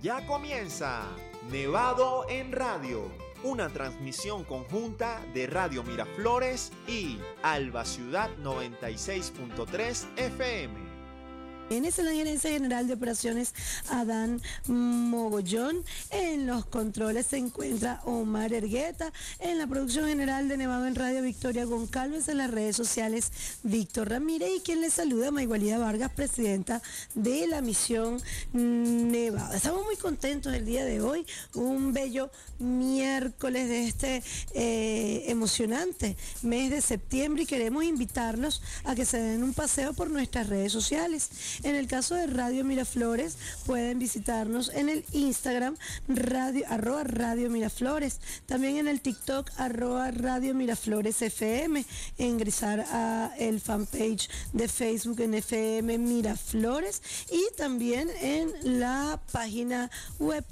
Ya comienza Nevado en Radio, una transmisión conjunta de Radio Miraflores y Alba Ciudad 96.3 FM. Es la Gerencia General de Operaciones Adán Mogollón. En los controles se encuentra Omar Ergueta. En la producción general de Nevado en Radio, Victoria Goncalves. En las redes sociales, Víctor Ramírez. Y quien les saluda, Maigualida Vargas, presidenta de la misión Nevado. Estamos muy contentos el día de hoy. Un bello miércoles de este emocionante mes de septiembre. Y queremos invitarlos a que se den un paseo por nuestras redes sociales. En el caso de Radio Miraflores, pueden visitarnos en el Instagram, @Radio Miraflores. También en el TikTok, @Radio Miraflores FM. Ingresar a el fanpage de Facebook en FM Miraflores. Y también en la página web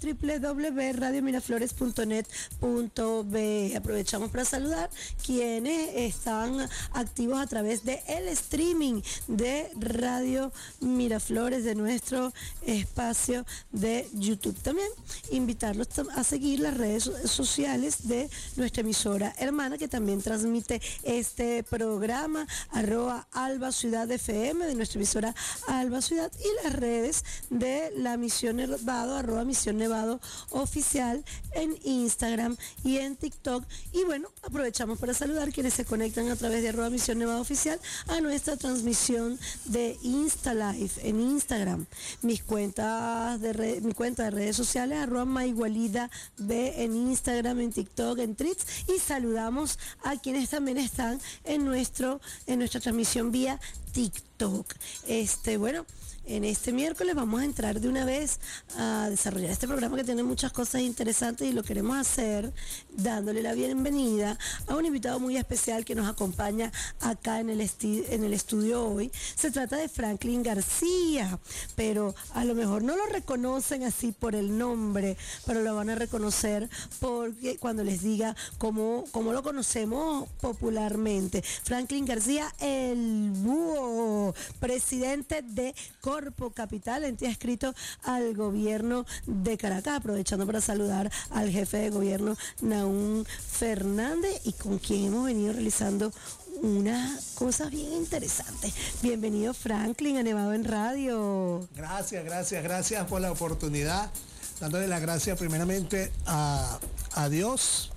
www.radiomiraflores.net.be. Aprovechamos para saludar quienes están activos a través de el streaming de Radio Miraflores, de nuestro espacio de YouTube. También invitarlos a seguir las redes sociales de nuestra emisora hermana, que también transmite este programa, @Alba Ciudad FM, de nuestra emisora Alba Ciudad, y las redes de la Misión Nevado, @Misión Nevado Oficial en Instagram y en TikTok. Y bueno, aprovechamos para saludar quienes se conectan a través de @Misión Nevado Oficial a nuestra transmisión de Insta Live en Instagram. Mi cuenta de redes sociales, @Maigualida B en Instagram, en TikTok, en Threads. Y saludamos a quienes también están en nuestra transmisión vía TikTok. Bueno, en este miércoles vamos a entrar de una vez a desarrollar este programa, que tiene muchas cosas interesantes, y lo queremos hacer dándole la bienvenida a un invitado muy especial que nos acompaña acá en el estudio hoy. Se trata de Franklin García, pero a lo mejor no lo reconocen así por el nombre, pero lo van a reconocer porque cuando les diga cómo lo conocemos popularmente. Franklin García, el búho, presidente de Corpo Capital, entidad adscrito al gobierno de Caracas. Aprovechando para saludar al jefe de gobierno, Nahum Fernández, y con quien hemos venido realizando unas cosas bien interesantes. Bienvenido, Franklin, a Nevado en Radio. Gracias por la oportunidad, dándole las gracias primeramente a Dios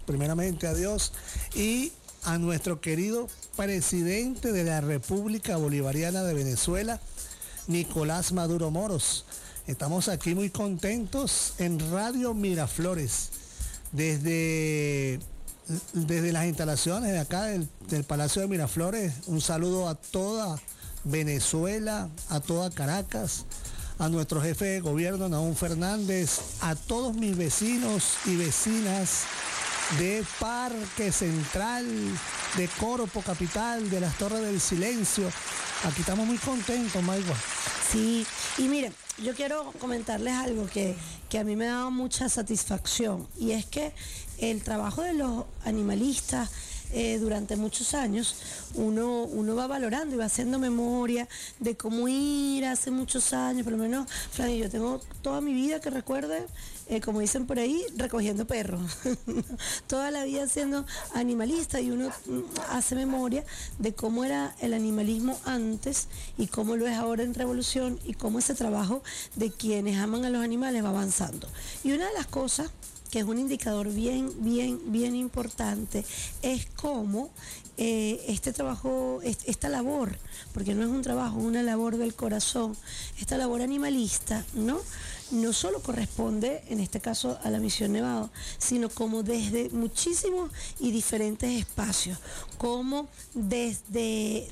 y a nuestro querido presidente de la República Bolivariana de Venezuela, Nicolás Maduro Moros. Estamos aquí muy contentos en Radio Miraflores, desde las instalaciones de acá del Palacio de Miraflores. Un saludo a toda Venezuela, a toda Caracas, a nuestro jefe de gobierno, Nahum Fernández, a todos mis vecinos y vecinas de Parque Central, de Corpo Capital, de las Torres del Silencio. Aquí estamos muy contentos, Maigua. Sí, y miren, yo quiero comentarles algo que a mí me da mucha satisfacción, y es que el trabajo de los animalistas durante muchos años, uno va valorando y va haciendo memoria de cómo ir hace muchos años. Por lo menos, Fran, yo tengo toda mi vida que recuerde, como dicen por ahí, recogiendo perros. Toda la vida siendo animalista, y uno hace memoria de cómo era el animalismo antes y cómo lo es ahora en revolución, y cómo ese trabajo de quienes aman a los animales va avanzando. Y una de las cosas que es un indicador bien importante, es cómo este trabajo, esta labor, porque no es un trabajo, es una labor del corazón, esta labor animalista, no solo corresponde, en este caso, a la Misión Nevado, sino como desde muchísimos y diferentes espacios, como desde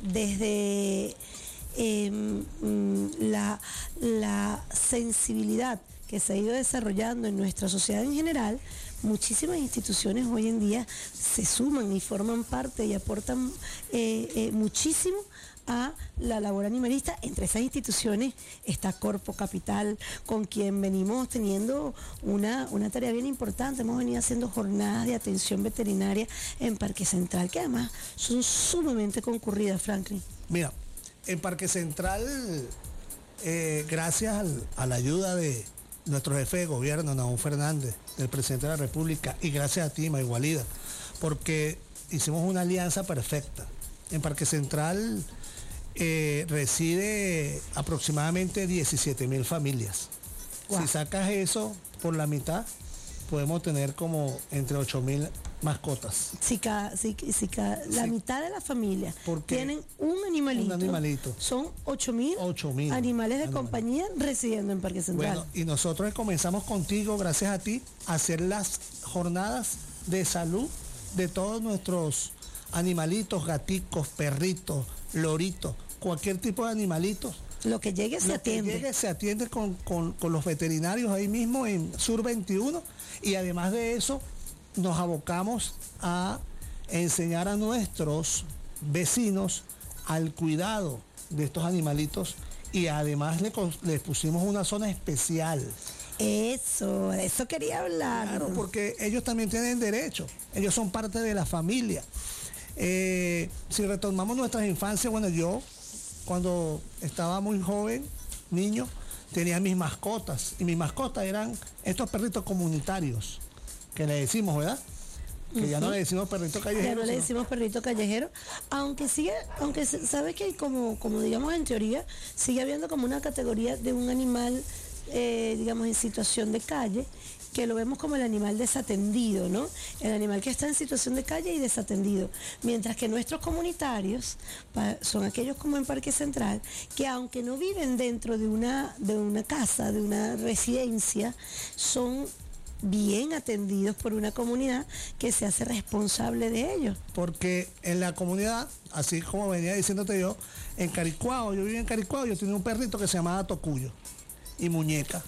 la sensibilidad que se ha ido desarrollando en nuestra sociedad en general. Muchísimas instituciones hoy en día se suman y forman parte y aportan muchísimo a la labor animalista. Entre esas instituciones está Corpo Capital, con quien venimos teniendo una tarea bien importante. Hemos venido haciendo jornadas de atención veterinaria en Parque Central, que además son sumamente concurridas, Franklin. Mira, en Parque Central, gracias a la ayuda de nuestro jefe de gobierno, Nahum Fernández, del presidente de la República, y gracias a ti, Maygualida, porque hicimos una alianza perfecta. En Parque Central reside aproximadamente 17.000 familias. Wow. Si sacas eso por la mitad, podemos tener como entre 8.000 mascotas. La mitad de la familia tienen un animalito. Son 8.000 animales de compañía residiendo en Parque Central. Bueno, y nosotros comenzamos contigo, gracias a ti, a hacer las jornadas de salud de todos nuestros animalitos, gaticos, perritos, loritos, cualquier tipo de animalitos. Lo que llegue se atiende. Se atiende con los veterinarios ahí mismo en Sur 21, y además de eso nos abocamos a enseñar a nuestros vecinos al cuidado de estos animalitos, y además les pusimos una zona especial. Eso quería hablar. Claro, porque ellos también tienen derecho, ellos son parte de la familia. Si retomamos nuestras infancias, bueno, yo cuando estaba muy joven, niño, tenía mis mascotas, y mis mascotas eran estos perritos comunitarios, que le decimos, ¿verdad? Que ya no le decimos perrito callejero. Ya no le decimos perrito callejero, aunque sabe que como digamos en teoría, sigue habiendo como una categoría de un animal, digamos, en situación de calle, que lo vemos como el animal desatendido, ¿no? El animal que está en situación de calle y desatendido. Mientras que nuestros comunitarios son aquellos como en Parque Central, que aunque no viven dentro de una casa, de una residencia, son bien atendidos por una comunidad que se hace responsable de ellos. Porque en la comunidad, así como venía diciéndote yo, en Caricuao, yo vivía en Caricuao, yo tenía un perrito que se llamaba Tocuyo y Muñeca.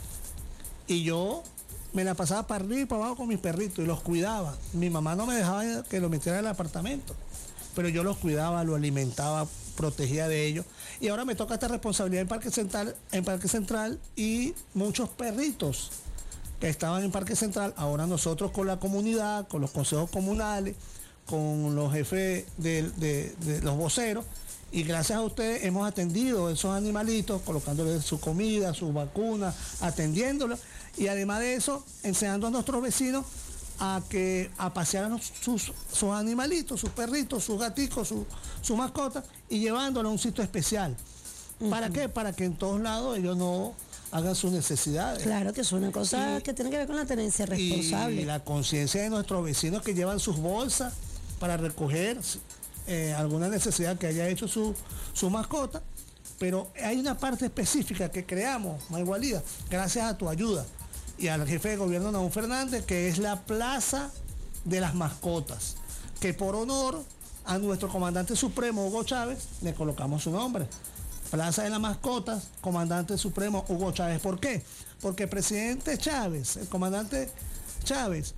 Y yo me la pasaba para arriba y para abajo con mis perritos y los cuidaba. Mi mamá no me dejaba que lo metiera en el apartamento, pero yo los cuidaba, los alimentaba, protegía de ellos. Y ahora me toca esta responsabilidad en Parque Central, y muchos perritos que estaban en Parque Central, ahora nosotros con la comunidad, con los consejos comunales, con los jefes de los voceros, y gracias a ustedes hemos atendido a esos animalitos, colocándoles su comida, sus vacunas, atendiéndolos, y además de eso, enseñando a nuestros vecinos a pasear a sus animalitos, sus perritos, sus gaticos, sus mascotas, y llevándolos a un sitio especial. ¿Para qué? Para que en todos lados ellos no hagan sus necesidades. Claro, que es una cosa que tiene que ver con la tenencia responsable. Y la conciencia de nuestros vecinos que llevan sus bolsas para recoger alguna necesidad que haya hecho su mascota. Pero hay una parte específica que creamos, Maygualida, gracias a tu ayuda y al jefe de gobierno Nahum Fernández, que es la Plaza de las Mascotas, que por honor a nuestro comandante supremo Hugo Chávez le colocamos su nombre. Plaza de las Mascotas, comandante supremo Hugo Chávez. ¿Por qué? Porque el presidente Chávez, el comandante Chávez,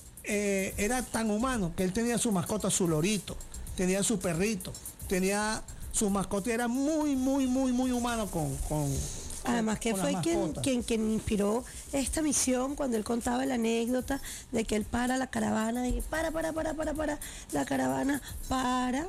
era tan humano que él tenía su mascota, su lorito, tenía su perrito, tenía su mascota, era muy humano con además que fue quien inspiró esta misión, cuando él contaba la anécdota de que él para la caravana y para la caravana para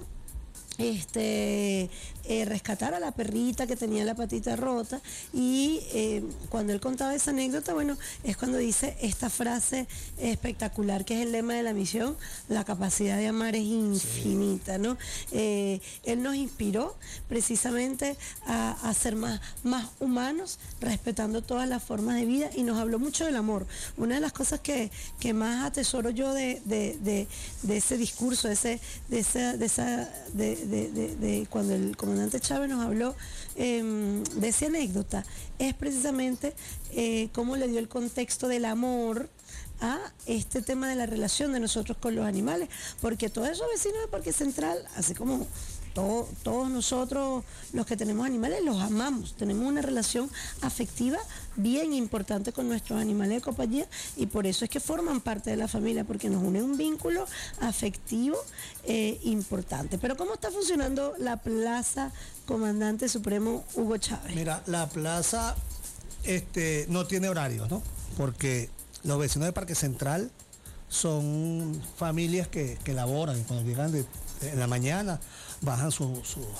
rescatar a la perrita que tenía la patita rota, y cuando él contaba esa anécdota, bueno, es cuando dice esta frase espectacular que es el lema de la misión: la capacidad de amar es infinita, ¿no? Él nos inspiró precisamente a ser más humanos, respetando todas las formas de vida, y nos habló mucho del amor. Una de las cosas que más atesoro yo de ese discurso, de cuando el comandante Chávez nos habló de esa anécdota, es precisamente cómo le dio el contexto del amor a este tema de la relación de nosotros con los animales, porque todos esos vecinos de Parque Central, así como todos nosotros los que tenemos animales, los amamos, tenemos una relación afectiva bien importante con nuestros animales de compañía, y por eso es que forman parte de la familia, porque nos une un vínculo afectivo importante. Pero ¿cómo está funcionando la Plaza Comandante Supremo Hugo Chávez? Mira, la plaza no tiene horarios, ¿no? Porque los vecinos de Parque Central son familias que laboran, y cuando llegan en la mañana bajan sus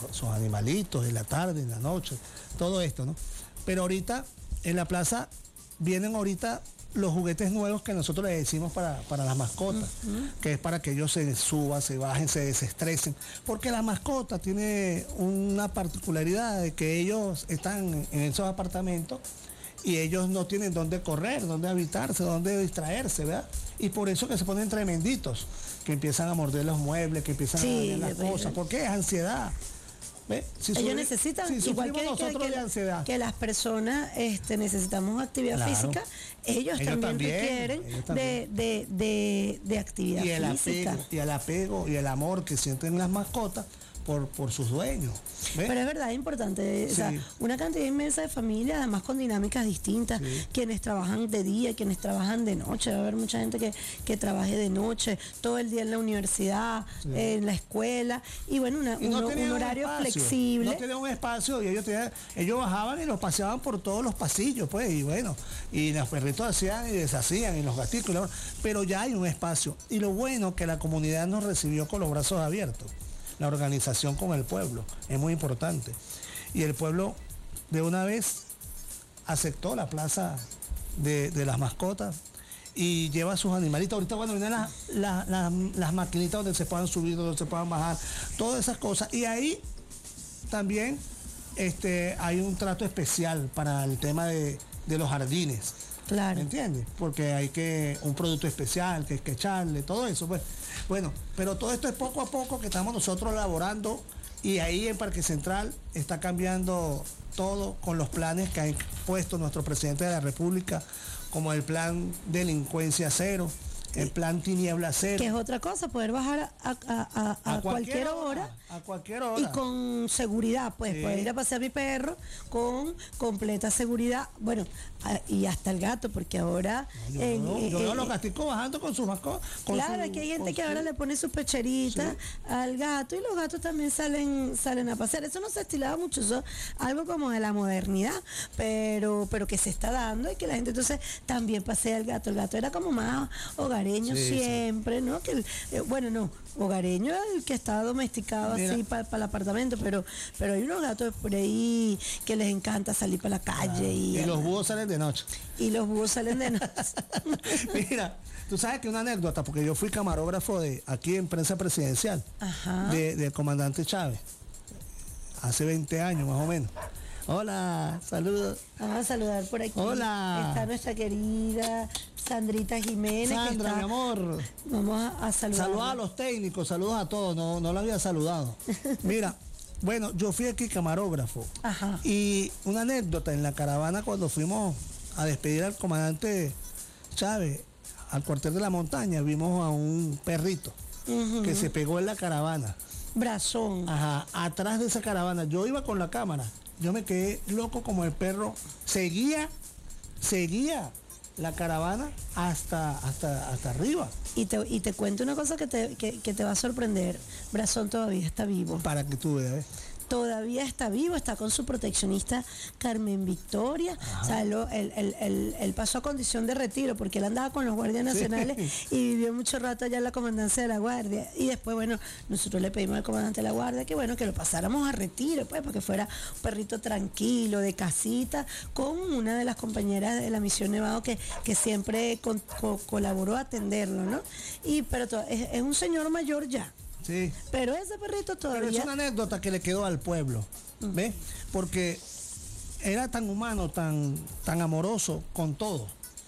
animalitos, en la tarde, en la noche, todo esto, ¿no? Pero ahorita en la plaza vienen ahorita los juguetes nuevos que nosotros le decimos para las mascotas, que es para que ellos se suban, se bajen, se desestresen, porque la mascota tiene una particularidad de que ellos están en esos apartamentos y ellos no tienen dónde correr, dónde habitarse, dónde distraerse, ¿verdad? Y por eso que se ponen tremenditos, que empiezan a morder los muebles, que empiezan a dañar las cosas, porque es ansiedad. Ellos necesitan, igual que las personas necesitamos actividad física, ellos también requieren de actividad física. Y el apego y el amor que sienten las mascotas por sus dueños. ¿Ves? Pero es verdad, es importante, o sea, una cantidad inmensa de familias, además con dinámicas distintas, quienes trabajan de día, quienes trabajan de noche, va a haber mucha gente que trabaje de noche, todo el día en la universidad, en la escuela, y bueno, un horario flexible. No tenían un espacio y ellos bajaban y los paseaban por todos los pasillos, pues, y bueno, y los perritos hacían y deshacían, y los gatitos, pero ya hay un espacio. Y lo bueno que la comunidad nos recibió con los brazos abiertos. La organización con el pueblo, es muy importante. Y el pueblo de una vez aceptó la plaza de las mascotas y lleva sus animalitos. Ahorita, bueno, vienen las maquinitas donde se puedan subir, donde se puedan bajar, todas esas cosas. Y ahí también hay un trato especial para el tema de los jardines. Claro. ¿Me entiendes? Porque hay un producto especial que hay que echarle, todo eso, pues. Bueno, pero todo esto es poco a poco que estamos nosotros elaborando, y ahí en Parque Central está cambiando todo con los planes que ha puesto nuestro presidente de la República, como el plan Delincuencia Cero, el plan Tiniebla Cero. Que es otra cosa, poder bajar a cualquier hora. A cualquier hora. Y con seguridad, pues, poder ir a pasear a mi perro con completa seguridad. Bueno, y hasta el gato, porque ahora... Yo los gatico bajando con sus mascotas. Claro, aquí hay gente que ahora le pone su pecherita al gato, y los gatos también salen a pasear. Eso no se estilaba mucho, eso algo como de la modernidad, pero que se está dando, y que la gente entonces también pasea al gato. El gato era como más hogareño siempre, ¿no? Hogareño es el que está domesticado así para el apartamento, pero hay unos gatos por ahí que les encanta salir para la calle. Y los búhos salen de noche. Y los búhos salen de noche. Mira, tú sabes que una anécdota, porque yo fui camarógrafo aquí en Prensa Presidencial, del comandante Chávez, hace 20 años más o menos. Hola, saludos. Vamos a saludar por aquí. Hola. Está nuestra querida Sandrita Jiménez. Sandra, mi amor. Vamos a saludar. Saludos a los técnicos, saludos a todos, no lo había saludado. Mira, bueno, yo fui aquí camarógrafo. Y una anécdota, en la caravana cuando fuimos a despedir al comandante Chávez al cuartel de la montaña, vimos a un perrito que se pegó en la caravana. Brazón. Atrás de esa caravana. Yo iba con la cámara. Yo me quedé loco como el perro seguía la caravana hasta arriba. Y te cuento una cosa que te va a sorprender. Brazón todavía está vivo. Para que tú veas. Todavía está vivo, está con su proteccionista Carmen Victoria. O sea, él pasó a condición de retiro porque él andaba con los guardias nacionales y vivió mucho rato allá en la comandancia de la guardia. Y después, bueno, nosotros le pedimos al comandante de la guardia que lo pasáramos a retiro, pues, para que fuera un perrito tranquilo, de casita, con una de las compañeras de la Misión Nevado que siempre colaboró a atenderlo, ¿no? Pero es un señor mayor ya. Sí. Pero ese perrito todavía... Pero es una anécdota que le quedó al pueblo, ¿ves? Porque era tan humano, tan amoroso con todo.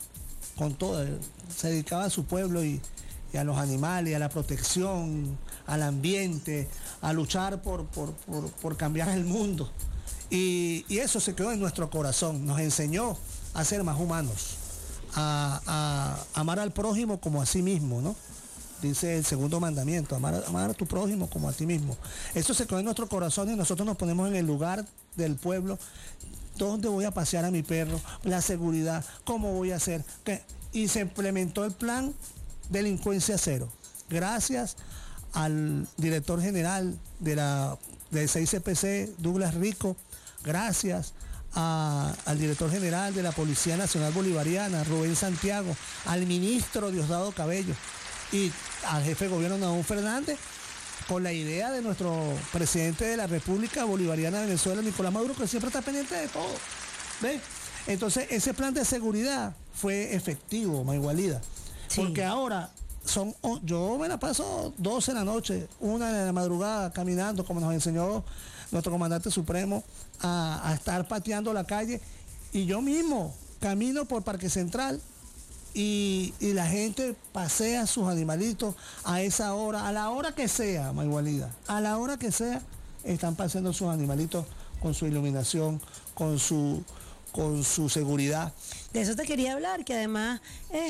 Se dedicaba a su pueblo y a los animales, a la protección, al ambiente, a luchar por cambiar el mundo. Y eso se quedó en nuestro corazón. Nos enseñó a ser más humanos, a amar al prójimo como a sí mismo, ¿no? Dice el segundo mandamiento, amar a tu prójimo como a ti mismo. Eso se quedó en nuestro corazón y nosotros nos ponemos en el lugar del pueblo. ¿Dónde voy a pasear a mi perro? La seguridad, ¿cómo voy a hacer? Y se implementó el plan Delincuencia Cero. Gracias al director general del 6CPC, Douglas Rico. Gracias al director general de la Policía Nacional Bolivariana, Rubén Santiago. Al ministro Diosdado Cabello. Y al jefe de gobierno Nahum Fernández, con la idea de nuestro presidente de la República Bolivariana de Venezuela, Nicolás Maduro, que siempre está pendiente de todo. ¿Ves? Entonces, ese plan de seguridad fue efectivo, Maigualida. Sí. Porque ahora yo me la paso 12 de la noche, 1 de la madrugada, caminando, como nos enseñó nuestro comandante supremo, a estar pateando la calle. Y yo mismo camino por Parque Central y la gente pasea sus animalitos a esa hora, a la hora que sea, Maigualida, a la hora que sea, están paseando sus animalitos con su iluminación, con su seguridad. De eso te quería hablar, que además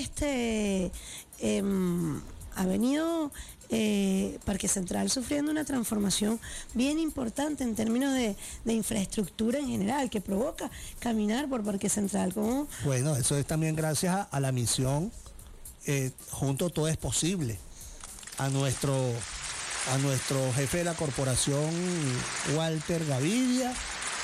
ha venido Parque Central sufriendo una transformación bien importante en términos de infraestructura en general, que provoca caminar por Parque Central. ¿Cómo? Bueno, eso es también gracias a la misión Junto Todo es Posible, a nuestro jefe de la corporación, Walter Gaviria.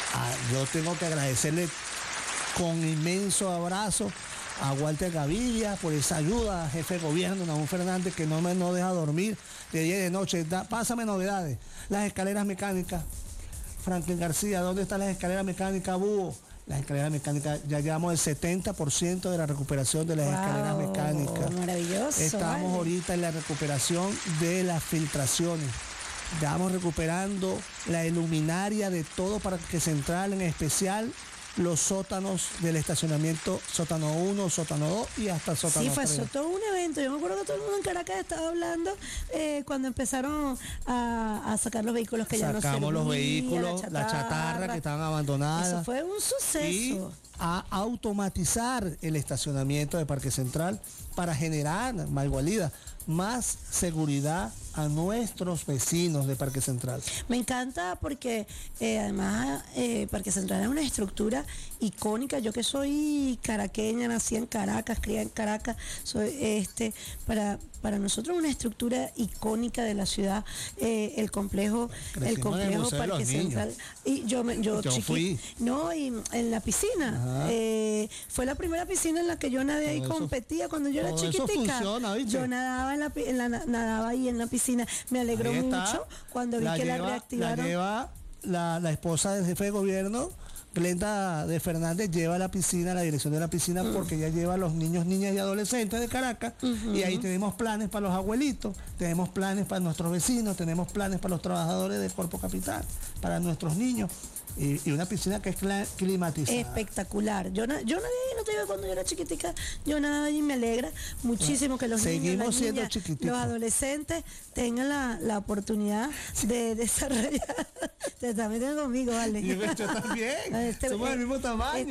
Yo tengo que agradecerle con inmenso abrazo a Walter Gaviria por esa ayuda, jefe de gobierno, Nahum Fernández, que no deja dormir de día y de noche. Pásame novedades. Las escaleras mecánicas, Franklin García, ¿dónde están las escaleras mecánicas, Búho? Las escaleras mecánicas, ya llevamos el 70% de la recuperación de las escaleras mecánicas. Maravilloso. Estamos ahorita en la recuperación de las filtraciones. Estamos recuperando la iluminaria de todo Parque Central, en especial los sótanos del estacionamiento, sótano 1, sótano 2 y hasta sótano 3. Sí, fue todo un evento. Yo me acuerdo que todo el mundo en Caracas estaba hablando cuando empezaron a sacar los vehículos que ya no servían. Sacamos los vehículos, la chatarra que estaban abandonadas. Eso fue un suceso. Y a automatizar el estacionamiento de Parque Central para generar, Maigualida, más seguridad a nuestros vecinos de Parque Central. Me encanta porque además Parque Central es una estructura icónica. Yo que soy caraqueña, nací en Caracas, criada en Caracas, soy para nosotros una estructura icónica de la ciudad, el complejo Parque Central. Y yo fui. No, y en la piscina. Fue la primera piscina en la que yo nadé y competía cuando yo era chiquitica. Funciona, ¿viste? Yo nadaba nadaba ahí en la piscina. Me alegró mucho cuando vi que la reactivaron. La lleva la esposa del jefe de gobierno, Glenda de Fernández, lleva a la piscina, la dirección de la piscina, porque ella lleva a los niños, niñas y adolescentes de Caracas, y ahí tenemos planes para los abuelitos, tenemos planes para nuestros vecinos, tenemos planes para los trabajadores del Corpo Capital, para nuestros niños. Y una piscina que es climatizada. Espectacular. Yo nadé ahí, no te digo, cuando yo era chiquitica, yo nadaba allí y me alegra muchísimo que los niños, las niñas, los adolescentes tengan la oportunidad de desarrollar. Te estás metiendo conmigo, vale. Yo también. Somos del mismo tamaño.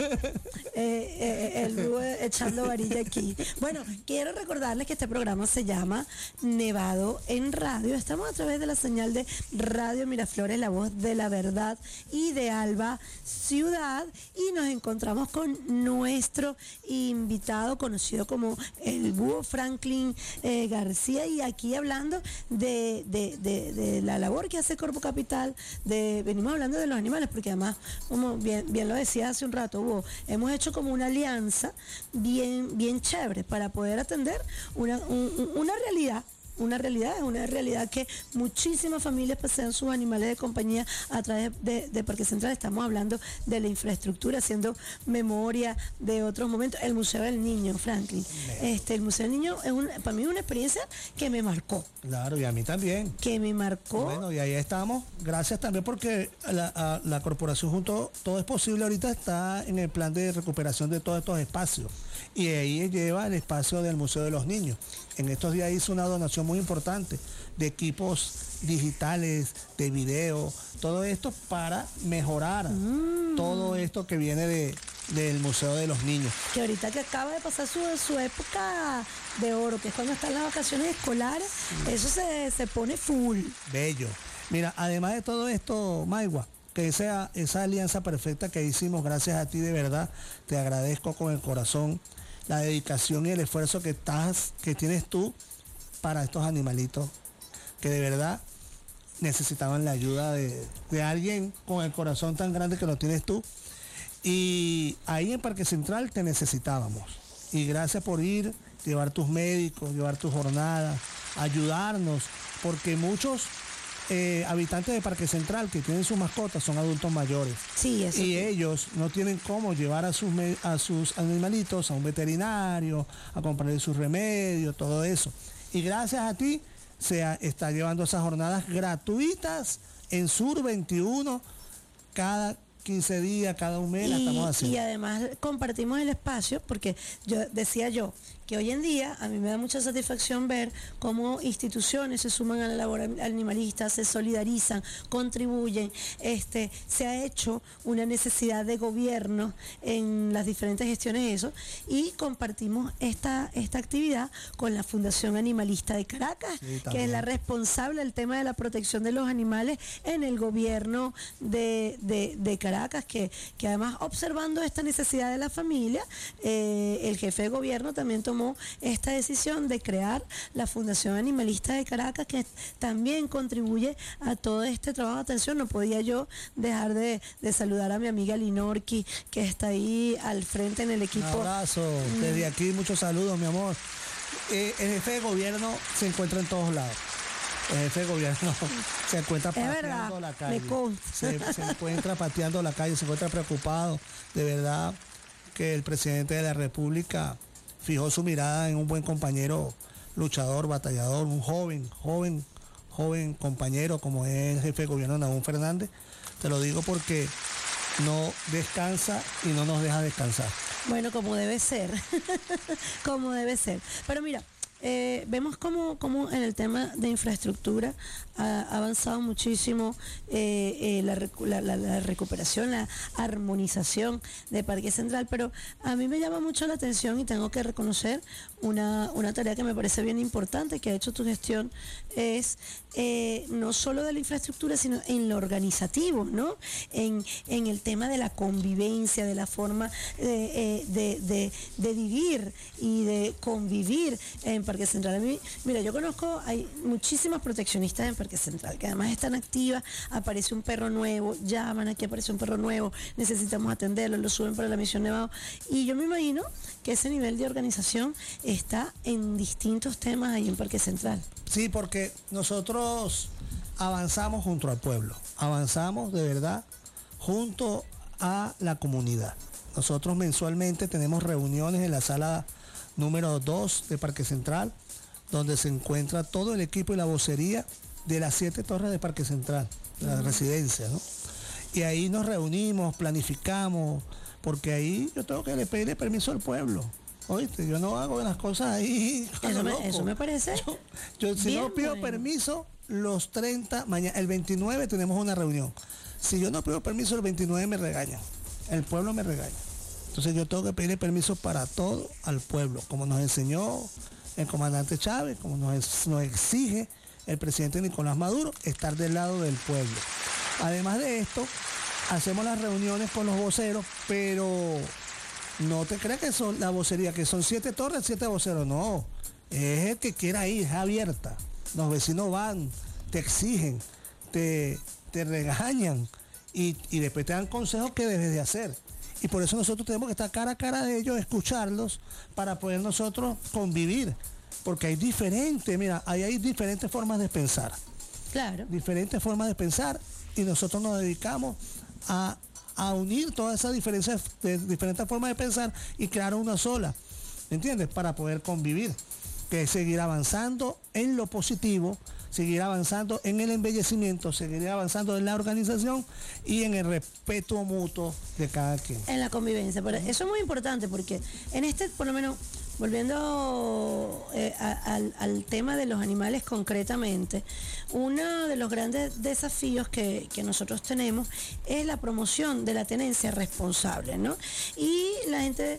El Búho echando varilla aquí. Bueno, quiero recordarles que este programa se llama Nevado en Radio. Estamos a través de la señal de Radio Miraflores, la voz de la verdad, y de Alba Ciudad, y nos encontramos con nuestro invitado conocido como el Búho, Franklin García, y aquí hablando de la labor que hace Corpo Capital, venimos hablando de los animales, porque además, como bien lo decía hace un rato, Búho, hemos hecho como una alianza bien chévere para poder atender una realidad. Una realidad que muchísimas familias pasean sus animales de compañía a través de Parque Central. Estamos hablando de la infraestructura, haciendo memoria de otros momentos. El Museo del Niño, Franklin. El Museo del Niño para mí es una experiencia que me marcó. Claro, y a mí también. Que me marcó. Bueno, y ahí estamos. Gracias también porque la corporación Junto Todo es Posible ahorita está en el plan de recuperación de todos estos espacios. Y ahí lleva el espacio del Museo de los Niños. En estos días hizo una donación muy importante de equipos digitales, de video, todo esto para mejorar todo esto que viene del Museo de los Niños. Que ahorita que acaba de pasar su época de oro, que es cuando están las vacaciones escolares, eso se pone full. Bello. Mira, además de todo esto, Maigua, que esa alianza perfecta que hicimos, gracias a ti, de verdad, te agradezco con el corazón la dedicación y el esfuerzo que tienes tú para estos animalitos que de verdad necesitaban la ayuda de alguien con el corazón tan grande que lo tienes tú. Y ahí en Parque Central te necesitábamos. Y gracias por ir, llevar tus médicos, llevar tus jornadas, ayudarnos, porque muchos habitantes de Parque Central que tienen sus mascotas son adultos mayores. Sí, eso. Y ellos no tienen cómo llevar a sus animalitos a un veterinario, a comprarle sus remedios, todo eso. Y gracias a ti se está llevando esas jornadas gratuitas en Sur 21 cada 15 días, cada un mes la estamos haciendo. Y además compartimos el espacio porque decía yo que hoy en día a mí me da mucha satisfacción ver cómo instituciones se suman a la labor animalista, se solidarizan, contribuyen. Se ha hecho una necesidad de gobierno en las diferentes gestiones de eso y compartimos esta actividad con la Fundación Animalista de Caracas, sí, que es la responsable del tema de la protección de los animales en el gobierno de Caracas, que además observando esta necesidad de la familia, el jefe de gobierno también tomó esta decisión de crear la Fundación Animalista de Caracas, que también contribuye a todo este trabajo de atención. No podía yo dejar de saludar a mi amiga Linorki, que está ahí al frente en el equipo. Un abrazo, desde aquí muchos saludos, mi amor. El jefe de gobierno se encuentra en todos lados. El jefe de gobierno se encuentra pateando la calle. Se encuentra pateando la calle, se encuentra preocupado. De verdad que el presidente de la República fijó su mirada en un buen compañero, luchador, batallador, un joven compañero como es el jefe de gobierno Nahum Fernández. Te lo digo porque no descansa y no nos deja descansar. Bueno, como debe ser, como debe ser. Pero mira, vemos como en el tema de infraestructura ha avanzado muchísimo la recuperación, la armonización de Parque Central, pero a mí me llama mucho la atención y tengo que reconocer una tarea que me parece bien importante que ha hecho tu gestión, es no solo de la infraestructura, sino en lo organizativo, ¿no? En el tema de la convivencia, de la forma de vivir y de convivir en Parque Central. A mí, mira, yo conozco, hay muchísimas proteccionistas en Parque Central que además están activas. Aparece un perro nuevo, llaman, aquí aparece un perro nuevo, necesitamos atenderlo, lo suben para la Misión Nevado, y yo me imagino que ese nivel de organización está en distintos temas ahí en Parque Central. Sí, porque nosotros avanzamos junto al pueblo, avanzamos de verdad junto a la comunidad. Nosotros mensualmente tenemos reuniones en la sala número 2 de Parque Central, donde se encuentra todo el equipo y la vocería de las 7 torres de Parque Central, la residencia, ¿no? Y ahí nos reunimos, planificamos, porque ahí yo tengo que pedirle permiso al pueblo. Oíste, yo no hago las cosas ahí. Eso me parece. Yo si no pido permiso, los 30, mañana, el 29 tenemos una reunión. Si yo no pido permiso, el 29 me regañan. El pueblo me regaña. Entonces yo tengo que pedirle permiso para todo al pueblo, como nos enseñó el comandante Chávez, como nos exige el presidente Nicolás Maduro, estar del lado del pueblo. Además de esto, hacemos las reuniones con los voceros, pero no te creas que son la vocería, que son 7 torres, 7 voceros, no. Es el que quiera ir, es abierta. Los vecinos van, te exigen, te regañan y después te dan consejos que debes de hacer. Y por eso nosotros tenemos que estar cara a cara de ellos, escucharlos, para poder nosotros convivir. Porque hay hay diferentes formas de pensar. Claro. Diferentes formas de pensar, y nosotros nos dedicamos a unir todas esas diferencias, de diferentes formas de pensar, y crear una sola, ¿entiendes? Para poder convivir, que es seguir avanzando en lo positivo, seguir avanzando en el embellecimiento, seguir avanzando en la organización y en el respeto mutuo de cada quien. En la convivencia, pero eso es muy importante porque por lo menos, volviendo al tema de los animales concretamente, uno de los grandes desafíos que nosotros tenemos es la promoción de la tenencia responsable, ¿no? Y la gente...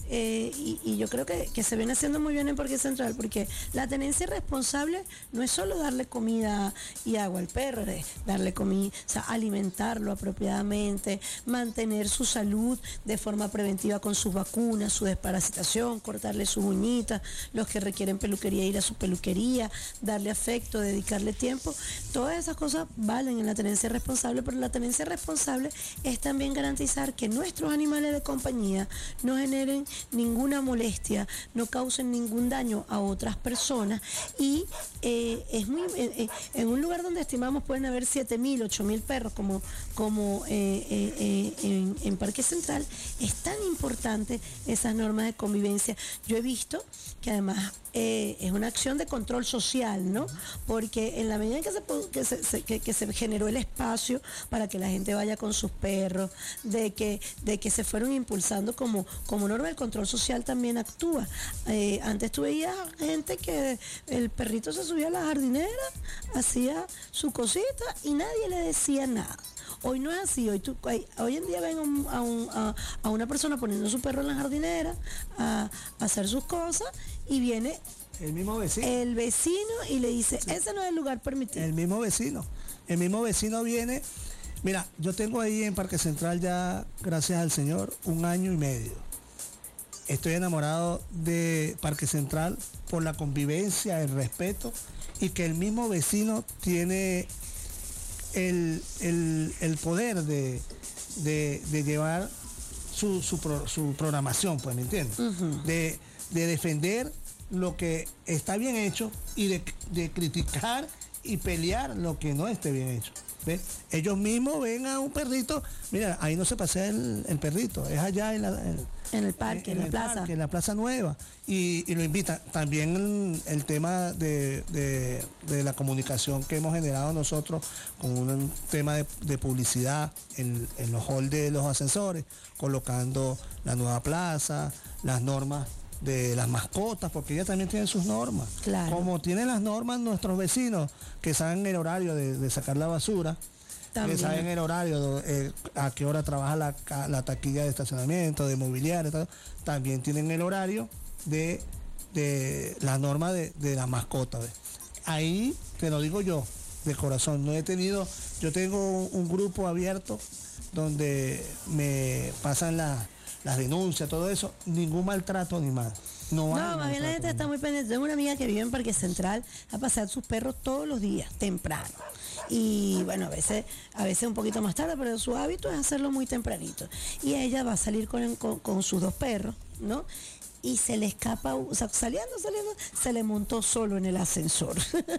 y yo creo que se viene haciendo muy bien en Parque Central, porque la tenencia responsable no es solo darle comida y agua al perro, es darle comida, o sea, alimentarlo apropiadamente, mantener su salud de forma preventiva con sus vacunas, su desparasitación, cortarle sus uñitas, los que requieren peluquería, ir a su peluquería, darle afecto, dedicarle tiempo. Todas esas cosas valen en la tenencia responsable, pero la tenencia responsable es también garantizar que nuestros animales de compañía no generen ninguna molestia, no causen ningún daño a otras personas y en un lugar donde estimamos pueden haber 7.000, 8.000 perros como en Parque Central, es tan importante esas normas de convivencia. Yo he visto que además es una acción de control social, ¿no? Porque en la medida en que se generó el espacio para que la gente vaya con sus perros, de que se fueron impulsando como norma, el control social también actúa. Antes tú veías gente que el perrito se subía a la jardinera, hacía su cosita y nadie le decía nada. Hoy no es así, hoy en día ven a una persona poniendo su perro en la jardinera a hacer sus cosas y viene el mismo vecino. El vecino y le dice, ese no es el lugar permitido. El mismo vecino viene. Mira, yo tengo ahí en Parque Central ya, gracias al Señor, 1 año y medio. Estoy enamorado de Parque Central por la convivencia, el respeto y que el mismo vecino tiene el poder de llevar su programación, pues, ¿me entiendes? Uh-huh. De defender lo que está bien hecho y de criticar y pelear lo que no esté bien hecho. ¿Ves? Ellos mismos ven a un perrito, mira, ahí no se pasea el perrito, es allá en el parque, en la plaza. Parque, en la Plaza Nueva. Y lo invitan. También el tema de la comunicación que hemos generado nosotros con un tema de publicidad en los halls de los ascensores, colocando la nueva plaza, las normas de las mascotas, porque ellas también tienen sus normas. Claro. Como tienen las normas nuestros vecinos, que saben el horario de sacar la basura, también. que saben el horario, a qué hora trabaja la taquilla de estacionamiento, de mobiliario, también tienen el horario de la norma de la mascota. ¿Ves? Ahí, te lo digo yo, de corazón, yo tengo un grupo abierto donde me pasan las denuncias, todo eso, ningún maltrato animal. No, más bien la gente está muy pendiente. Tengo una amiga que vive en Parque Central a pasear sus perros todos los días, temprano. Y bueno, a veces un poquito más tarde, pero su hábito es hacerlo muy tempranito. Y ella va a salir con sus 2 perros, ¿no? Y se le escapa, o sea, saliendo, se le montó solo en el ascensor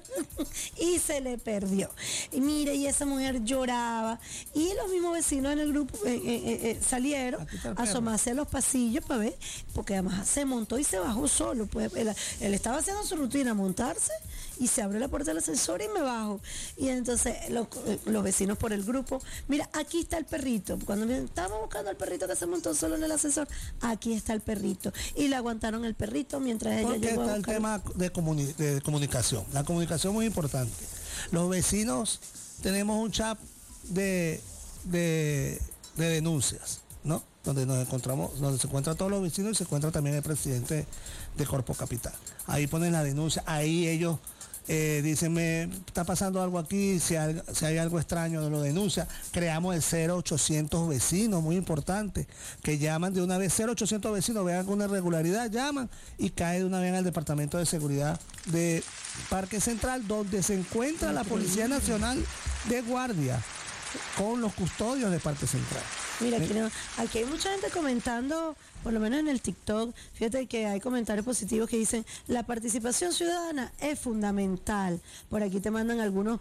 y se le perdió. Y mire, y esa mujer lloraba y los mismos vecinos en el grupo salieron a asomarse a los pasillos para ver, porque además se montó y se bajó solo. Pues él estaba haciendo su rutina, montarse y se abre la puerta del ascensor y me bajo. Y entonces los vecinos por el grupo, mira, aquí está el perrito. Cuando estábamos buscando al perrito que se montó solo en el ascensor, aquí está el perrito. Y le aguantaron el perrito mientras ella llegó a buscar. Está el tema de comunicación. La comunicación es muy importante. Los vecinos tenemos un chat de denuncias, ¿no? Donde nos encontramos, donde se encuentran todos los vecinos y se encuentra también el presidente de Corpo Capital. Ahí ponen la denuncia, ahí ellos dicen, me está pasando algo aquí, si hay algo extraño lo denuncia. Creamos el 0800 vecinos, muy importante, que llaman de una vez, 0800 vecinos, vean alguna irregularidad, llaman y cae de una vez al Departamento de Seguridad de Parque Central, donde se encuentra la Policía Nacional de Guardia con los custodios de Parque Central. Mira, aquí hay mucha gente comentando, por lo menos en el TikTok, fíjate que hay comentarios positivos que dicen, la participación ciudadana es fundamental. Por aquí te mandan algunas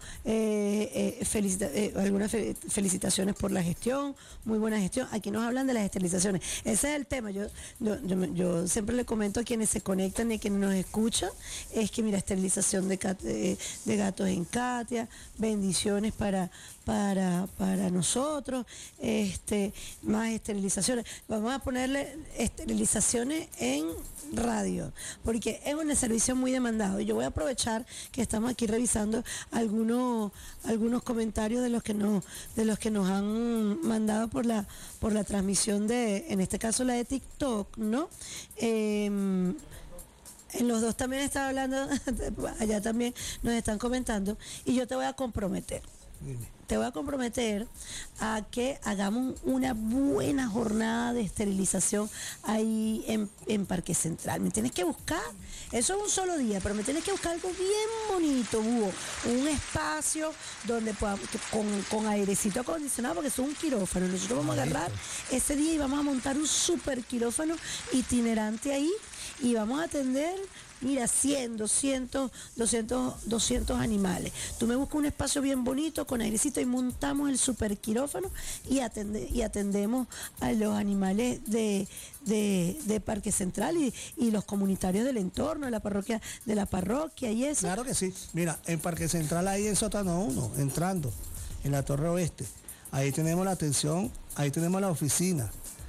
felicitaciones por la gestión, muy buena gestión. Aquí nos hablan de las esterilizaciones. Ese es el tema. Yo siempre le comento a quienes se conectan y a quienes nos escuchan, es que mira, esterilización de gatos en Katia, bendiciones para nosotros, más esterilizaciones. Vamos a ponerle esterilizaciones en radio, porque es un servicio muy demandado. Y yo voy a aprovechar que estamos aquí revisando algunos comentarios de los que nos han mandado por la transmisión en este caso la de TikTok, ¿no? En los dos también estaba hablando, allá también nos están comentando, y yo te voy a comprometer. te voy a comprometer a que hagamos una buena jornada de esterilización ahí en Parque Central. Me tienes que buscar, eso es un solo día, pero me tienes que buscar algo bien bonito, Hugo. Un espacio donde podamos, con airecito acondicionado, porque es un quirófano. Nosotros vamos a agarrar ese día y vamos a montar un super quirófano itinerante ahí y vamos a atender, mira, 100, 200 animales. Tú me buscas un espacio bien bonito con airecito y montamos el super quirófano y atendemos a los animales de Parque Central y los comunitarios del entorno, de la parroquia y eso. Claro que sí. Mira, en Parque Central ahí en Sótano 1, entrando en la Torre Oeste, ahí tenemos la atención, ahí tenemos la oficina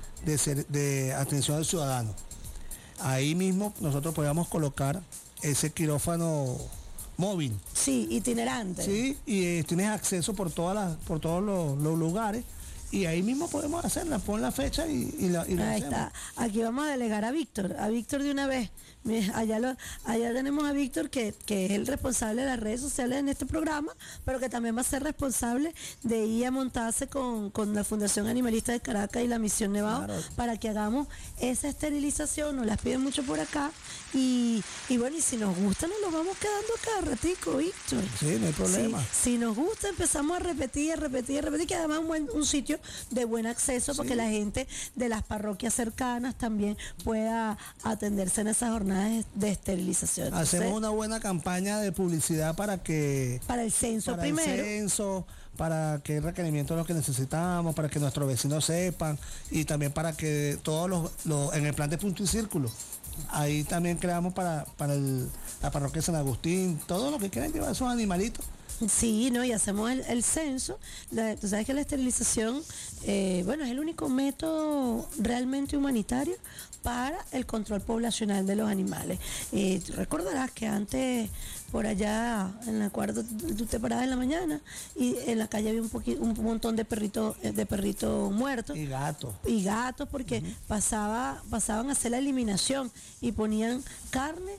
de atención al ciudadano. Ahí mismo nosotros podíamos colocar ese quirófano móvil. Sí, itinerante. Sí, y tienes acceso por todos los lugares. Y ahí mismo podemos hacerla, pon la fecha y la ahí hacemos. está. Aquí vamos a delegar a Víctor de una vez. Mira, allá tenemos a Víctor, que es el responsable de las redes sociales en este programa, pero que también va a ser responsable de ir a montarse con la Fundación Animalista de Caracas y la Misión Nevado, claro, para que hagamos esa esterilización. Nos las piden mucho por acá. Y bueno, y si nos gusta, nos los vamos quedando cada ratico, Víctor. Sí, no hay problema. Sí, si nos gusta, empezamos a repetir, que además un sitio de buen acceso, porque la gente de las parroquias cercanas también pueda atenderse en esas jornadas de esterilización. Entonces, hacemos una buena campaña de publicidad para el censo primero. Para qué requerimientos los que necesitamos, para que nuestros vecinos sepan, y también para que todos en el plan de punto y círculo, ahí también creamos para la parroquia de San Agustín, todo lo que quieran llevar esos animalitos. Sí, ¿no? Y hacemos el censo. Tú sabes que la esterilización, es el único método realmente humanitario para el control poblacional de los animales. Tú recordarás que antes, por allá en la cuarta, tú te parabas en la mañana y en la calle había un montón de perritos muertos. Y gatos. Y gatos, porque pasaban a hacer la eliminación y ponían carne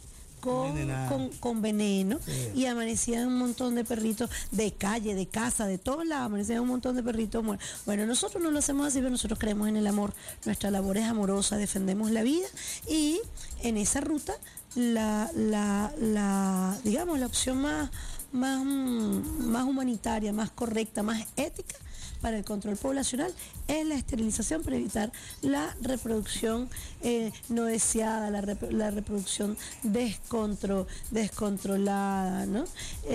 con veneno, sí, y amanecían un montón de perritos de calle, de casa, de todos lados, amanecían un montón de perritos muertos. Bueno, nosotros no lo hacemos así, pero nosotros creemos en el amor. Nuestra labor es amorosa, defendemos la vida, y en esa ruta digamos, la opción más humanitaria, más correcta, más ética para el control poblacional es la esterilización, para evitar la reproducción no deseada, la reproducción descontrolada, ¿no?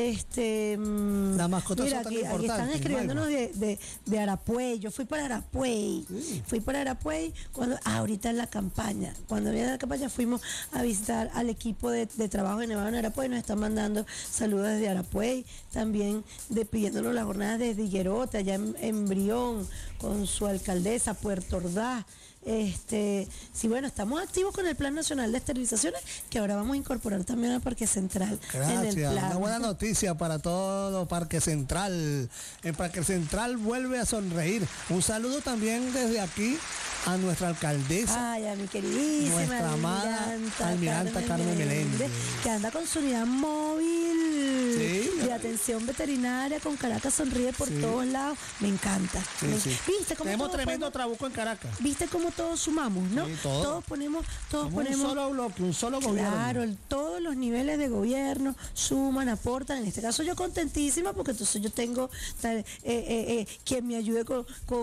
Las mascotas mira, son tan aquí están escribiéndonos de Arapuey. Yo fui para Arapuey. Sí. Fui para Arapuey ahorita en la campaña. Cuando había la campaña fuimos a visitar al equipo de trabajo de Nevado en Arapuey. Nos están mandando saludos desde Arapuey, también pidiéndonos las jornadas desde Higuerote, allá en Brión, con su alcaldesa, Puerto Ordaz. Sí, bueno, estamos activos con el Plan Nacional de Esterilizaciones, que ahora vamos a incorporar también al Parque Central. Gracias, en el plan. Una buena noticia para todo Parque Central. El Parque Central vuelve a sonreír. Un saludo también desde aquí a nuestra alcaldesa. Ay, a mi queridísima, nuestra amada almiranta Carmen Meléndez, que anda con su unidad móvil, sí, de atención veterinaria con Caracas Sonríe por, sí, todos lados. Me encanta. Sí. ¿Viste cómo tenemos tremendo trabuco en Caracas? ¿Viste cómo todos sumamos, no? Sí, todos ponemos un solo bloque, un solo gobierno. Claro, todos los niveles de gobierno suman, aportan. En este caso yo contentísima, porque entonces yo tengo quien me ayude con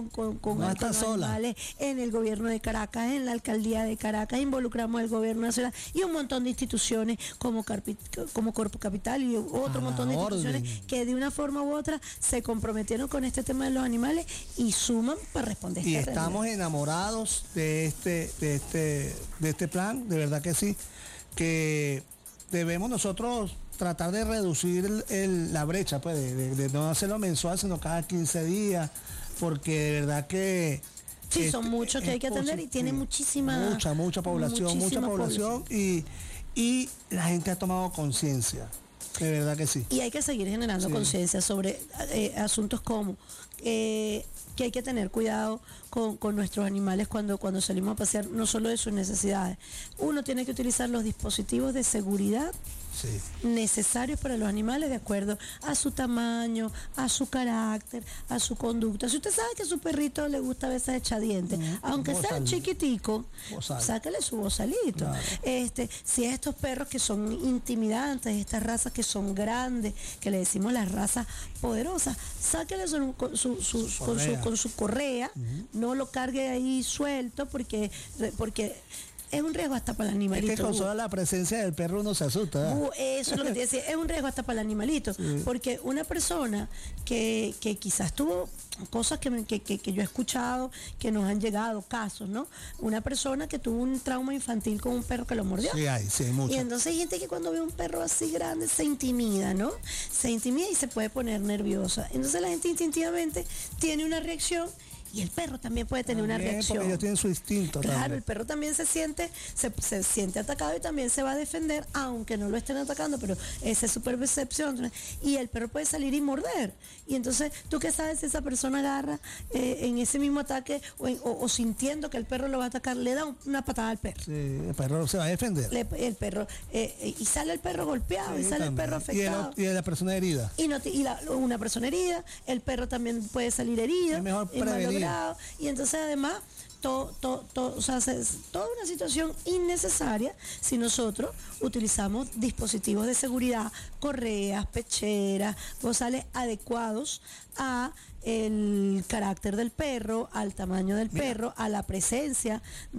animales en el gobierno de Caracas, en la alcaldía de Caracas. Involucramos al gobierno nacional y un montón de instituciones como Corpo Capital y otro montón de instituciones que de una forma u otra se comprometieron con este tema de los animales y suman para responder. Y estamos enamorados de este plan, de verdad que sí, que debemos nosotros tratar de reducir la brecha, pues, de no hacerlo mensual, sino cada 15 días, porque de verdad que sí, son muchos que hay que atender y tiene mucha población y la gente ha tomado conciencia. De verdad que sí. Y hay que seguir generando conciencia sobre asuntos como que hay que tener cuidado con nuestros animales cuando salimos a pasear, no solo de sus necesidades. Uno tiene que utilizar los dispositivos de seguridad necesarios para los animales de acuerdo a su tamaño, a su carácter, a su conducta. Si usted sabe que a su perrito le gusta a veces echar dientes, aunque sea chiquitico, sácale su bozalito. Claro. Si estos perros que son intimidantes, estas razas que son grandes, que le decimos las razas poderosas, sáquele con su correa, no lo cargue ahí suelto porque es un riesgo hasta para el animalito. Es que con sola la presencia del perro uno se asusta. Eso es lo que te decía, es un riesgo hasta para el animalito. Sí. Porque una persona que quizás tuvo cosas que yo he escuchado, que nos han llegado, casos, ¿no? Una persona que tuvo un trauma infantil con un perro que lo mordió. Sí, hay mucho. Y entonces hay gente que cuando ve un perro así grande se intimida, ¿no? Se intimida y se puede poner nerviosa. Entonces la gente instintivamente tiene una reacción. Y el perro también puede tener una reacción. Porque ellos tienen su instinto. Claro, también. El perro también se siente atacado y también se va a defender, aunque no lo estén atacando, pero esa es su percepción. Y el perro puede salir y morder. Y entonces, ¿tú qué sabes si esa persona agarra en ese mismo ataque o sintiendo que el perro lo va a atacar, le da una patada al perro? Sí, el perro se va a defender. El perro, y sale el perro golpeado, y sale también. El perro afectado. Y la persona herida. Una persona herida, el perro también puede salir herido. Es mejor prevenir. Y entonces además o sea, es toda una situación innecesaria si nosotros utilizamos dispositivos de seguridad, correas, pecheras, bozales adecuados a el carácter del perro, al tamaño del perro, a la presencia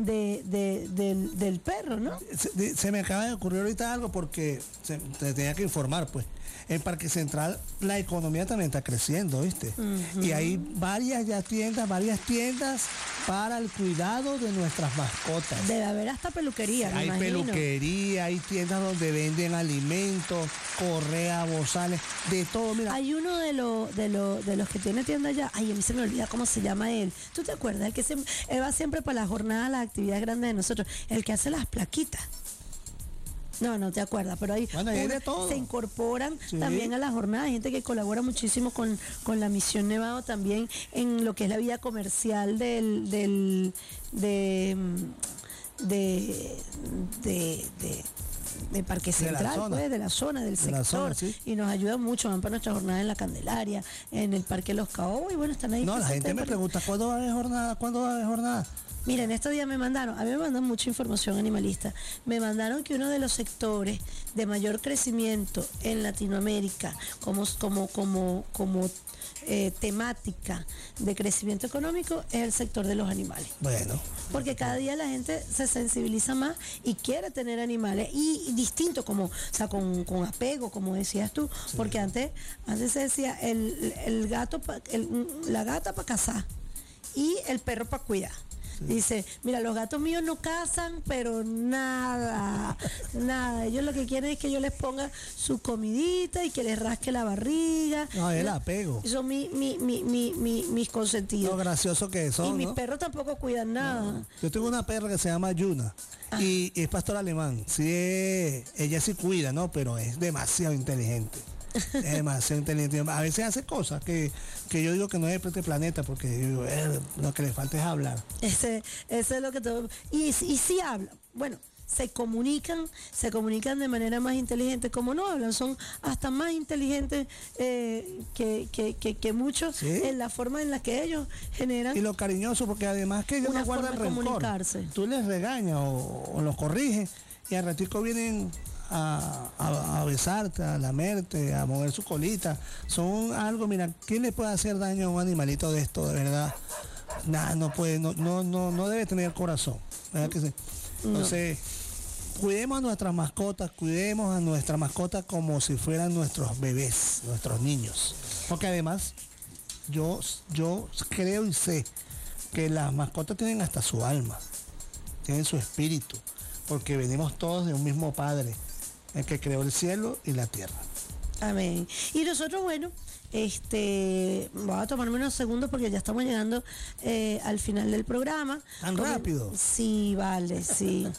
del perro, ¿no? Se me acaba de ocurrir ahorita algo porque te tenía que informar, pues. En Parque Central la economía también está creciendo, ¿viste? Y hay varias tiendas para el cuidado de nuestras mascotas. Debe haber hasta peluquería, Hay peluquería, hay tiendas donde venden alimentos, correas, bozales, de todo. Mira. Hay uno de los que tiene tienda allá, a mí se me olvida cómo se llama él. ¿Tú te acuerdas? Él va siempre para la jornada, las actividades grandes de nosotros, el que hace las plaquitas. No te acuerdas, pero hay de todo. Se incorporan también a la jornada. Hay gente que colabora muchísimo con la Misión Nevado también en lo que es la vida comercial de Parque Central, de la zona, del sector. Sí. Y nos ayudan mucho, van para nuestra jornada en la Candelaria, en el Parque Los Caobos, y bueno, están ahí. No, la gente me pregunta, ¿cuándo va a haber jornada? Miren, estos días a mí me mandan mucha información animalista. Me mandaron que uno de los sectores de mayor crecimiento en Latinoamérica, como temática de crecimiento económico, es el sector de los animales. Bueno. Porque cada día la gente se sensibiliza más y quiere tener animales y distinto, como, o sea, con apego, como decías tú, porque antes se decía el gato, la gata para cazar y el perro para cuidar. Dice, mira, los gatos míos no cazan, pero nada. Ellos lo que quieren es que yo les ponga su comidita y que les rasque la barriga. No, es el apego. Son mis consentidos. Lo gracioso que son, y mis perros tampoco cuidan nada. No. Yo tengo una perra que se llama Yuna y es pastor alemán. Sí, ella sí cuida, ¿no? Pero es demasiado inteligente. Es demasiado inteligente. A veces hace cosas que yo digo que no es de este planeta, porque digo, lo que le falta es hablar. Ese es lo que todo. Y sí hablan. Bueno, se comunican de manera más inteligente. Como no hablan, son hasta más inteligentes que muchos, ¿sí? En la forma en la que ellos generan. Y lo cariñoso, porque además que ellos no guardan rencor. Tú les regañas o los corriges y al ratico vienen a besarte, a lamerte, a mover su colita. Son algo, mira, ¿quién le puede hacer daño a un animalito de esto, de verdad? Nada, no puede, no debe tener corazón, ¿verdad que sí? Entonces, cuidemos a nuestras mascotas como si fueran nuestros bebés, nuestros niños. Porque además, yo creo y sé que las mascotas tienen hasta su alma, tienen su espíritu, porque venimos todos de un mismo Padre, el que creó el cielo y la tierra. Amén. Y nosotros, bueno, voy a tomarme unos segundos porque ya estamos llegando al final del programa. ¿Tan rápido? Sí, vale, sí.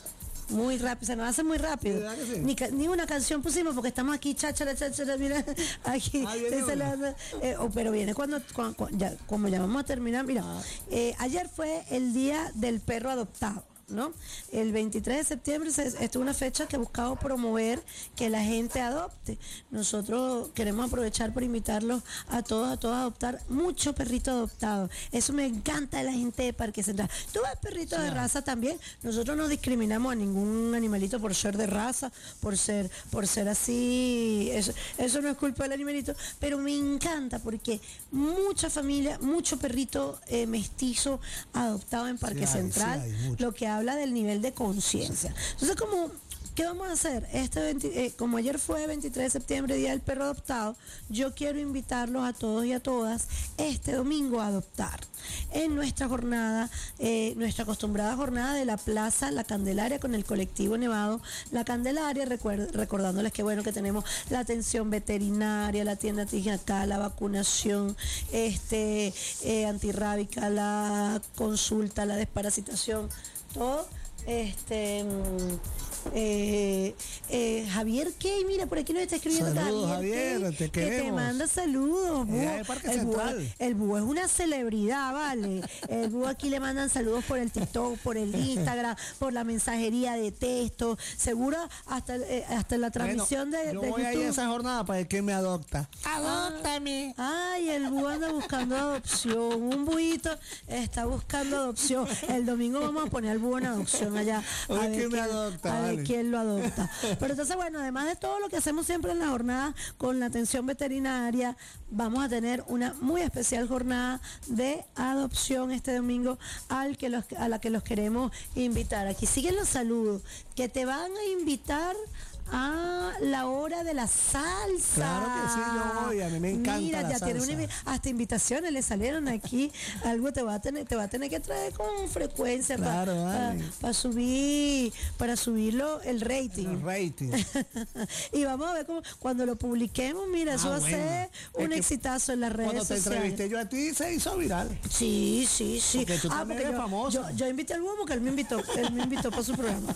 Muy rápido, se nos hace muy rápido. Sí? Ni una canción pusimos porque estamos aquí, cháchara, mira, aquí. Pero viene cuando ya, como ya vamos a terminar, mira, ayer fue el día del perro adoptado, ¿no? El 23 de septiembre estuvo una fecha que ha buscado promover que la gente adopte. Nosotros queremos aprovechar para invitarlos a todos a adoptar mucho perrito adoptado. Eso me encanta de la gente de Parque Central. Tú ves perritos de raza también. Nosotros no discriminamos a ningún animalito por ser de raza, por ser así. Eso no es culpa del animalito, pero me encanta porque mucha familia, mucho perrito mestizo adoptado en Parque Central, lo que habla del nivel de conciencia. Entonces, ¿qué vamos a hacer? Como ayer fue 23 de septiembre, Día del Perro Adoptado, yo quiero invitarlos a todos y a todas este domingo a adoptar. En nuestra jornada, nuestra acostumbrada jornada de la Plaza La Candelaria con el colectivo Nevado La Candelaria, recordándoles que bueno, que tenemos la atención veterinaria, la tienda acá, la vacunación antirrábica, la consulta, la desparasitación, todo. Javier Key, mira, por aquí nos está escribiendo. Saludos, Javier, te queremos. Que te manda saludos. El búho es una celebridad, ¿vale? El búho aquí le mandan saludos por el TikTok, por el Instagram, por la mensajería de texto, seguro hasta la transmisión de yo voy YouTube. a ir a esa jornada para el que me adopta. ¡Adóptame! Ay, el búho anda buscando adopción. Un buito está buscando adopción. El domingo vamos a poner al búho en adopción allá. A ver quién lo adopta. Pero entonces, bueno, además de todo lo que hacemos siempre en la jornada con la atención veterinaria, vamos a tener una muy especial jornada de adopción este domingo a la que los queremos invitar. Aquí siguen los saludos, que te van a invitar a la hora de la salsa. Claro que sí, yo voy, a mí me encanta. Mira, ya tiene hasta invitaciones le salieron aquí. Algo te va a tener que traer con frecuencia, claro, para subirlo el rating. Y vamos a ver cómo cuando lo publiquemos, mira, eso va a ser un exitazo en las redes sociales. Cuando te entrevisté yo a ti se hizo viral. Sí. Porque tú también eres famoso. Yo invité al Búho porque él me invitó para su programa.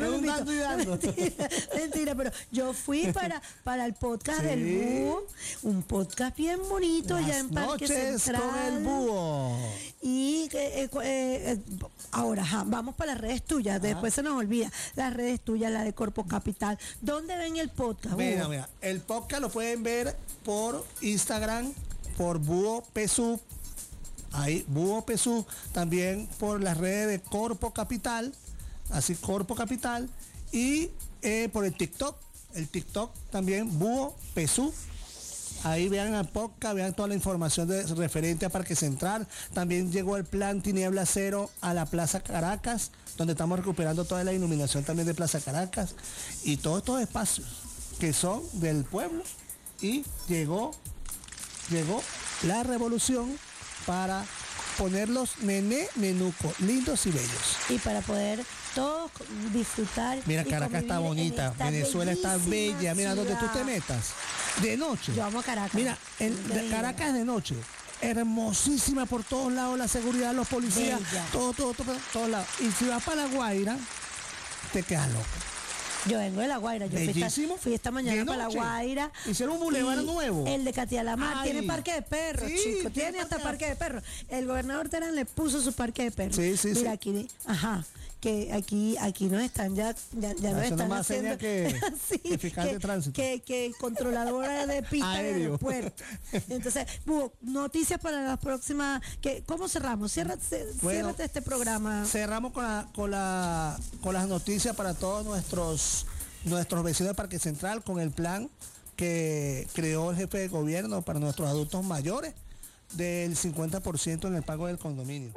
Mentira, pero yo fui para el podcast del Búho, un podcast bien bonito allá en Parque Central. Con el Búho. Y ahora, vamos para las redes tuyas, después se nos olvida, las redes tuyas, la de Corpo Capital. ¿Dónde ven el podcast, Búho? Mira, el podcast lo pueden ver por Instagram, por Búho Pesú, ahí, Búho Pesú, también por las redes de Corpo Capital, así Corpo Capital, y por el TikTok también, Búho Pesú. Ahí vean el podcast, vean toda la información referente a Parque Central. También llegó el plan Tiniebla Cero a la Plaza Caracas, donde estamos recuperando toda la iluminación también de Plaza Caracas y todos estos espacios que son del pueblo. Y llegó la revolución para ponerlos nenucos, lindos y bellos. Y para poder todos disfrutar. Mira, Caracas está bonita, Venezuela está bella. Mira, donde tú te metas, de noche. Yo amo Caracas. Mira, Caracas de noche, hermosísima por todos lados, la seguridad, los policías, todo, todos lados. Y si vas para La Guaira, te quedas loco. Yo vengo de La Guaira, yo fui esta mañana para La Guaira. Hicieron un bulevar nuevo. El de Catialamar tiene parque de perros, chicos. Tiene hasta parque de perros. El gobernador Terán le puso su parque de perros. Mira, aquí, que aquí no están, ya no están haciendo que fiscal de tránsito, que controladora de pista del aeropuerto. Entonces, noticias para las próximas. ¿Cómo cerramos? Ciérrate este programa. Cerramos con las noticias para todos nuestros vecinos de Parque Central, con el plan que creó el jefe de gobierno para nuestros adultos mayores del 50% en el pago del condominio.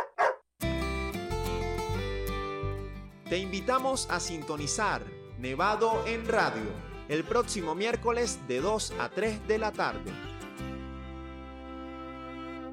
Te invitamos a sintonizar Nevado en Radio el próximo miércoles de 2 a 3 de la tarde.